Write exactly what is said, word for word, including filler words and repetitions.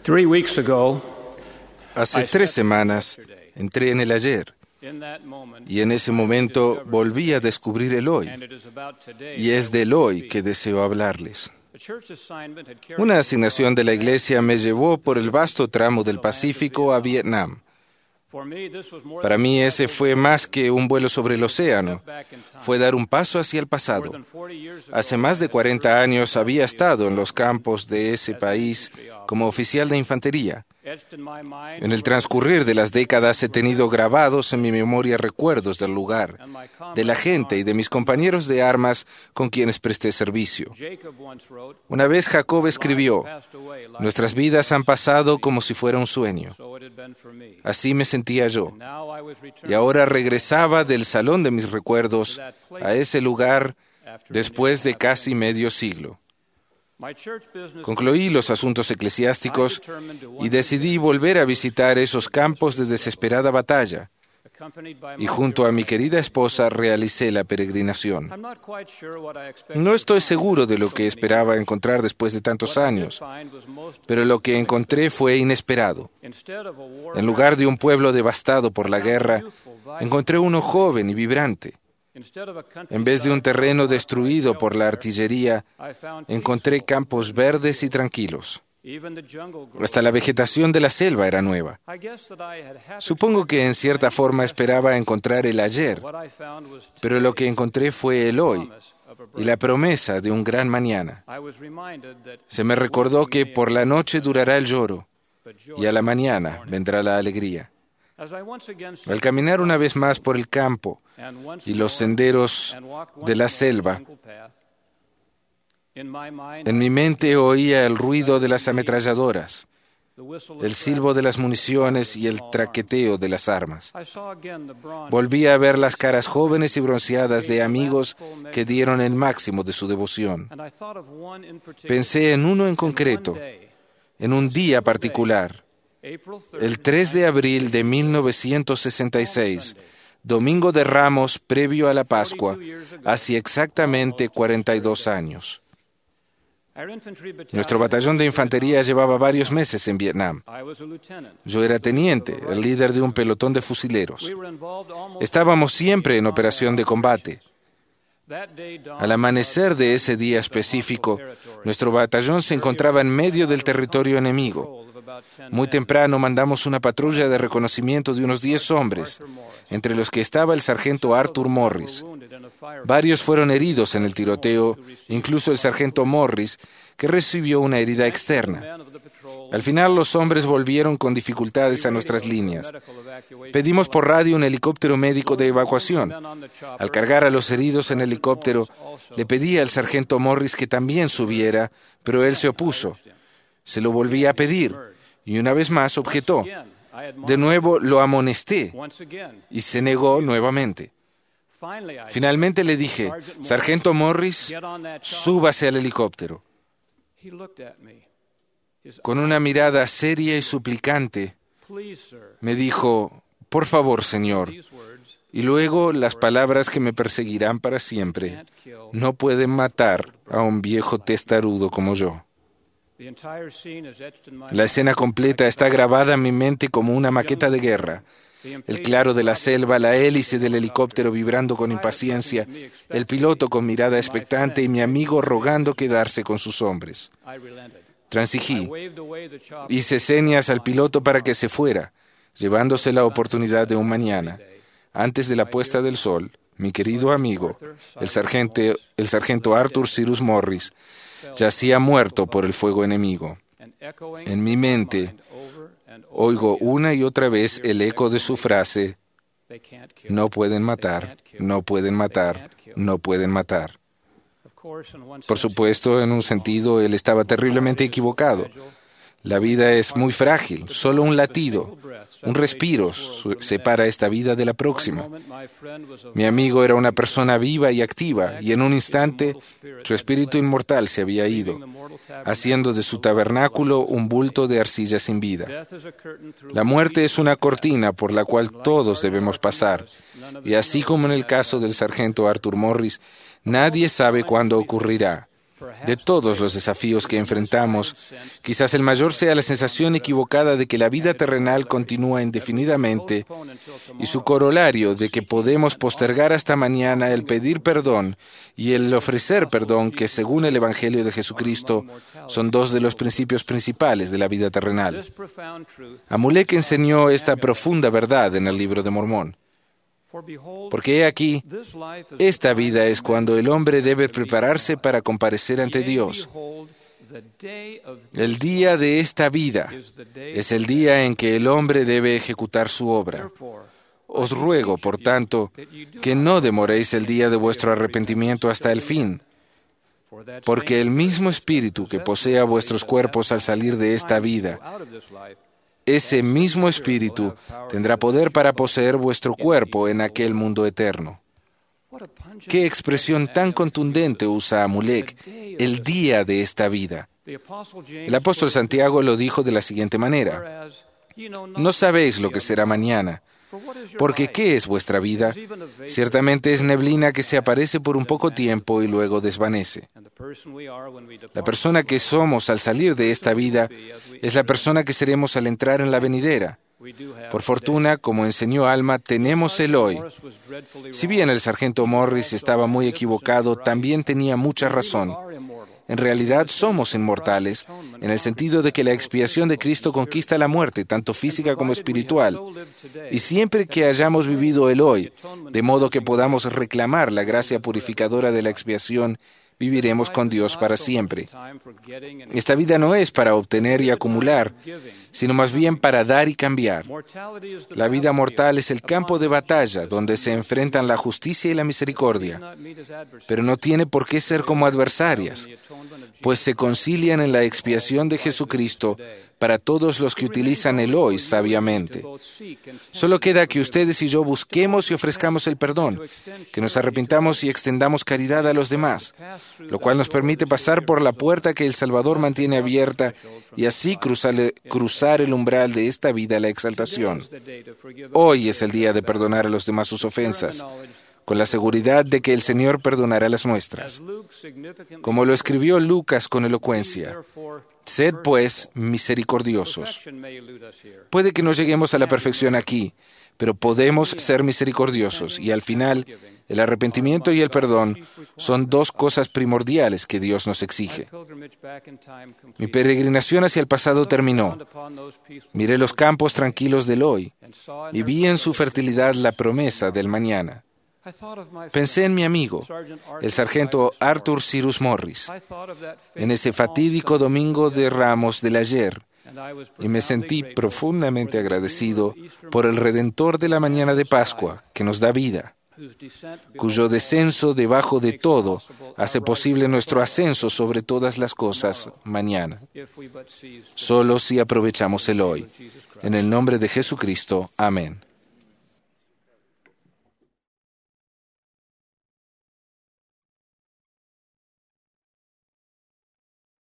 Three weeks ago, Hace tres semanas entré en el ayer y en ese momento volví a descubrir el hoy, y es del hoy que deseo hablarles. Una asignación de la Iglesia me llevó por el vasto tramo del Pacífico a Vietnam. Para mí ese fue más que un vuelo sobre el océano, fue dar un paso hacia el pasado. Hace más de cuarenta años había estado en los campos de ese país como oficial de infantería. En el transcurrir de las décadas he tenido grabados en mi memoria recuerdos del lugar, de la gente y de mis compañeros de armas con quienes presté servicio. Una vez Jacob escribió: «Nuestras vidas han pasado como si fuera un sueño». Así me sentía yo. Y ahora regresaba del salón de mis recuerdos a ese lugar después de casi medio siglo. Concluí los asuntos eclesiásticos y decidí volver a visitar esos campos de desesperada batalla, y junto a mi querida esposa realicé la peregrinación. No estoy seguro de lo que esperaba encontrar después de tantos años, pero lo que encontré fue inesperado. En lugar de un pueblo devastado por la guerra, encontré uno joven y vibrante. En vez de un terreno destruido por la artillería, encontré campos verdes y tranquilos. Hasta la vegetación de la selva era nueva. Supongo que en cierta forma esperaba encontrar el ayer, pero lo que encontré fue el hoy y la promesa de un gran mañana. Se me recordó que por la noche durará el lloro y a la mañana vendrá la alegría. Al caminar una vez más por el campo y los senderos de la selva, en mi mente oía el ruido de las ametralladoras, el silbo de las municiones y el traqueteo de las armas. Volví a ver las caras jóvenes y bronceadas de amigos que dieron el máximo de su devoción. Pensé en uno en concreto, en un día particular. El tres de abril de mil novecientos sesenta y seis, Domingo de Ramos previo a la Pascua, hace exactamente cuarenta y dos años. Nuestro batallón de infantería llevaba varios meses en Vietnam. Yo era teniente, el líder de un pelotón de fusileros. Estábamos siempre en operación de combate. Al amanecer de ese día específico, nuestro batallón se encontraba en medio del territorio enemigo. Muy temprano mandamos una patrulla de reconocimiento de unos diez hombres, entre los que estaba el sargento Arthur Morris. Varios fueron heridos en el tiroteo, incluso el sargento Morris, que recibió una herida externa. Al final los hombres volvieron con dificultades a nuestras líneas. Pedimos por radio un helicóptero médico de evacuación. Al cargar a los heridos en el helicóptero, le pedí al sargento Morris que también subiera, pero él se opuso. Se lo volví a pedir, y una vez más objetó. De nuevo lo amonesté, y se negó nuevamente. Finalmente le dije: «Sargento Morris, súbase al helicóptero». Con una mirada seria y suplicante, me dijo: «Por favor, señor». Y luego las palabras que me perseguirán para siempre: «No pueden matar a un viejo testarudo como yo». La escena completa está grabada en mi mente como una maqueta de guerra. El claro de la selva, la hélice del helicóptero vibrando con impaciencia, el piloto con mirada expectante y mi amigo rogando quedarse con sus hombres. Transigí. Hice señas al piloto para que se fuera, llevándose la oportunidad de un mañana. Antes de la puesta del sol, mi querido amigo, el sargento, el sargento Arthur Cyrus Morris, yacía muerto por el fuego enemigo. En mi mente, oigo una y otra vez el eco de su frase: «No pueden matar, no pueden matar, no pueden matar». Por supuesto, en un sentido, él estaba terriblemente equivocado. La vida es muy frágil, solo un latido, un respiro separa esta vida de la próxima. Mi amigo era una persona viva y activa, y en un instante su espíritu inmortal se había ido, haciendo de su tabernáculo un bulto de arcilla sin vida. La muerte es una cortina por la cual todos debemos pasar, y así como en el caso del sargento Arthur Morris, nadie sabe cuándo ocurrirá. De todos los desafíos que enfrentamos, quizás el mayor sea la sensación equivocada de que la vida terrenal continúa indefinidamente y su corolario de que podemos postergar hasta mañana el pedir perdón y el ofrecer perdón, que según el Evangelio de Jesucristo son dos de los principios principales de la vida terrenal. Amulek enseñó esta profunda verdad en el Libro de Mormón. Porque he aquí, esta vida es cuando el hombre debe prepararse para comparecer ante Dios. El día de esta vida es el día en que el hombre debe ejecutar su obra. Os ruego, por tanto, que no demoréis el día de vuestro arrepentimiento hasta el fin, porque el mismo Espíritu que posea vuestros cuerpos al salir de esta vida, ese mismo Espíritu tendrá poder para poseer vuestro cuerpo en aquel mundo eterno. ¿Qué expresión tan contundente usa Amulek? El día de esta vida. El apóstol Santiago lo dijo de la siguiente manera: no sabéis lo que será mañana, porque ¿qué es vuestra vida? Ciertamente es neblina que se aparece por un poco tiempo y luego desvanece. La persona que somos al salir de esta vida es la persona que seremos al entrar en la venidera. Por fortuna, como enseñó Alma, tenemos el hoy. Si bien el sargento Morris estaba muy equivocado, también tenía mucha razón. En realidad somos inmortales, en el sentido de que la expiación de Cristo conquista la muerte, tanto física como espiritual. Y siempre que hayamos vivido el hoy, de modo que podamos reclamar la gracia purificadora de la expiación, viviremos con Dios para siempre. Esta vida no es para obtener y acumular, sino más bien para dar y cambiar. La vida mortal es el campo de batalla donde se enfrentan la justicia y la misericordia, pero no tiene por qué ser como adversarias, pues se concilian en la expiación de Jesucristo para todos los que utilizan el hoy sabiamente. Solo queda que ustedes y yo busquemos y ofrezcamos el perdón, que nos arrepintamos y extendamos caridad a los demás, lo cual nos permite pasar por la puerta que el Salvador mantiene abierta y así cruzar, cruzar el umbral de esta vida a la exaltación. Hoy es el día de perdonar a los demás sus ofensas, con la seguridad de que el Señor perdonará las nuestras. Como lo escribió Lucas con elocuencia: sed, pues, misericordiosos. Puede que no lleguemos a la perfección aquí, pero podemos ser misericordiosos, y al final, el arrepentimiento y el perdón son dos cosas primordiales que Dios nos exige. Mi peregrinación hacia el pasado terminó. Miré los campos tranquilos del hoy y vi en su fertilidad la promesa del mañana. Pensé en mi amigo, el sargento Arthur Cyrus Morris, en ese fatídico domingo de Ramos del ayer, y me sentí profundamente agradecido por el Redentor de la mañana de Pascua, que nos da vida, cuyo descenso debajo de todo hace posible nuestro ascenso sobre todas las cosas mañana. Solo si aprovechamos el hoy. En el nombre de Jesucristo. Amén.